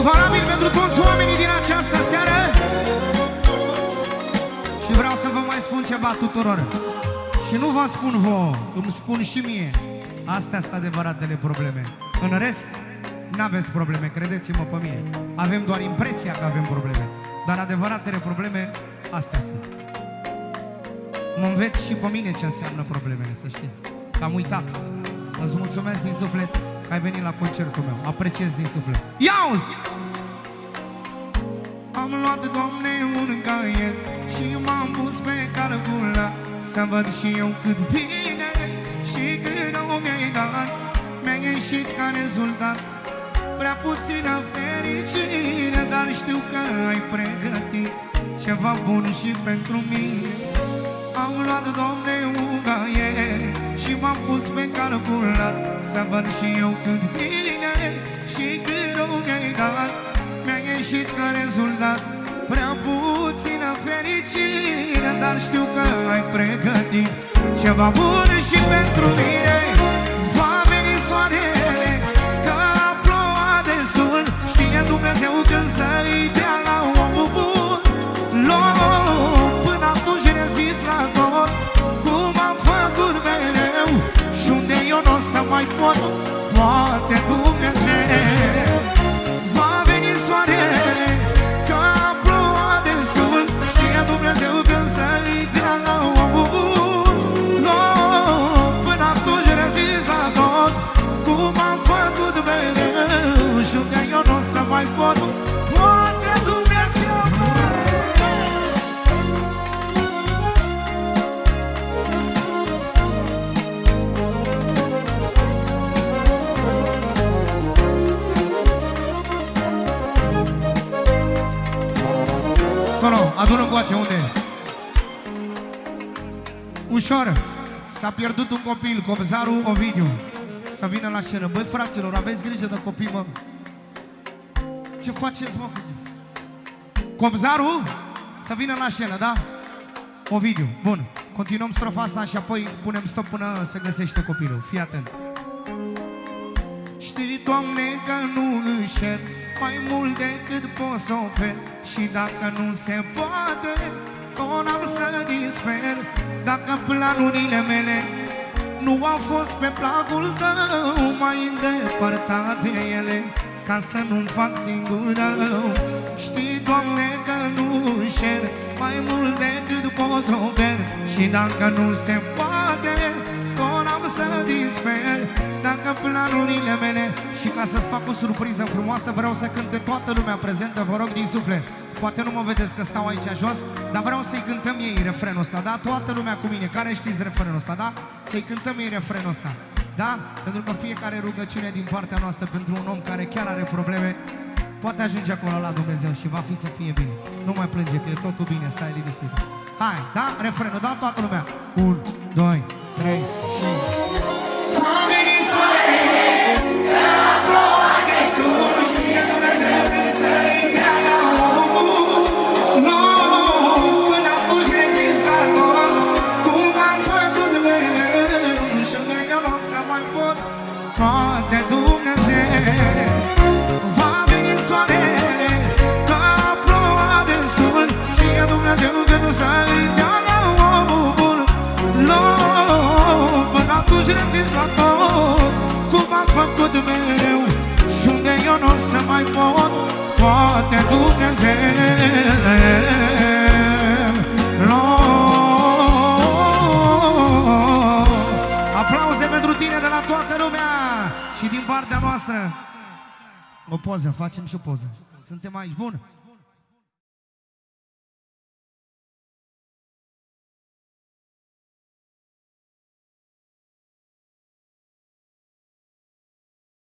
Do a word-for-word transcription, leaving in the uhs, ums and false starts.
Valabil pentru toți oamenii din această seară. Și vreau să vă mai spun ceva tuturor. Și nu vă spun vouă, îmi spun și mie. Astea sunt adevăratele probleme. În rest, n-aveți probleme, credeți-mă pe mine. Avem doar impresia că avem probleme, dar adevăratele probleme, astea sunt. Mă înveți și pe mine ce înseamnă problemele, să știi. Că am uitat. Îți mulțumesc din suflet că ai venit la concertul meu. Apreciez din suflet. Ia-uzi! Am luat, Doamne, un caiet și m-am pus pe calcula să văd și eu cât bine și cât nu mi-ai dat. Mi-a ieșit ca rezultat prea puțină fericire, dar știu că ai pregătit ceva bun și pentru mine. Am luat, Doamne, un caiet și m-am pus pe calculat să văd și eu cât bine și cât nu mi-ai dat. Mi-a ieșit ca rezultat prea puțină fericire, dar știu că ai pregătit ceva bun și pentru mine. Va veni soarele ca ploua destul, știe Dumnezeu când să-i dea la omul bun loc. Până atunci rezist la tot cum am făcut mereu și unde eu n-o să mai pot, poate Dumnezeu. Va veni soarele ca ploua destul, știe Dumnezeu când să-i dea la omul bun loc. Până atunci rezist la tot cum am făcut mereu și unde eu n-o să mai pot, poate Dumnezeu. Solo, adună coace, unde e? Ușor. S-a pierdut un copil, Cobzaru Ovidiu. Să vină la scenă. Băi, fraților, aveți grijă de copii, mă. Ce faceți, mă? Cobzaru, să vină la scenă, da? Ovidiu, bun. Continuăm strofa asta și apoi punem stop până se găsește copilul. Fii atent. Știi, Doamne, că nu înșel mai mult decât pot să ofer, și dacă nu se poate, tot n-am să disper. Dacă planurile mele nu au fost pe placul tău, mai îndepărtat de ele, ca să nu-mi fac singur rău. Știi, Doamne, că nu înșel mai mult decât pot să ofer, și dacă nu se poate, tot n-am să disper. Dacă planurile mele, și ca să-ți fac o surpriză frumoasă, vreau să cânte toată lumea prezentă, vă rog din suflet. Poate nu mă vedeți că stau aici jos, dar vreau să-i cântăm ei refrenul ăsta, da? Toată lumea cu mine, care știți refrenul ăsta, da? Să-i cântăm ei refrenul ăsta, da? Pentru că fiecare rugăciune din partea noastră pentru un om care chiar are probleme poate ajunge acolo la Dumnezeu și va fi să fie bine. Nu mai plânge, că e totul bine, stai liniștit. Hai, da? Refrenul, da? Toată lumea. unu, doi, trei și... Va veni soarele ca ploua destul, știe Dumnezeu că să-i dea la omul loc. Până atunci rezist la tot cum am făcut mereu și unde eu n-o să mai pot, poate Dumnezeu. Va veni soarele ca ploua destul, știe Dumnezeu că să-i dea la omul loc. Până atunci rezist la tot cum am făcut mereu și unde eu n-o să mai pot, poate Dumnezeu. Aplauze pentru tine de la toată lumea și din partea noastră. O poză, facem și o poză. Suntem aici, bun?